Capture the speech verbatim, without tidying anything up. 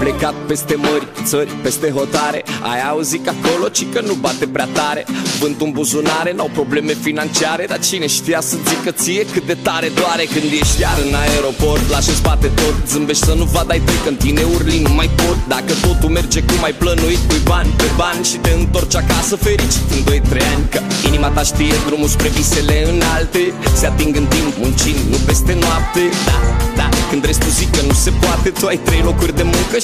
plecat peste mări, țări, peste hotare. Ai auzit că acolo, ci că nu bate prea tare. Vântul în buzunare, n-au probleme financiare. Dar cine știa să zică ție cât de tare doare când ești iar în aeroport, lași în spate tot, zâmbești să nu vadă ai tăi, când tine urli nu mai pot. Dacă totul merge cum ai plănuit, pui bani pe bani și te întorci acasă fericit în doi trei ani. Că inima ta știe drumul spre visele înalte, se ating în timp muncind, nu peste noapte. Da, da, când restul zic că nu se poate, tu ai trei locuri de muncă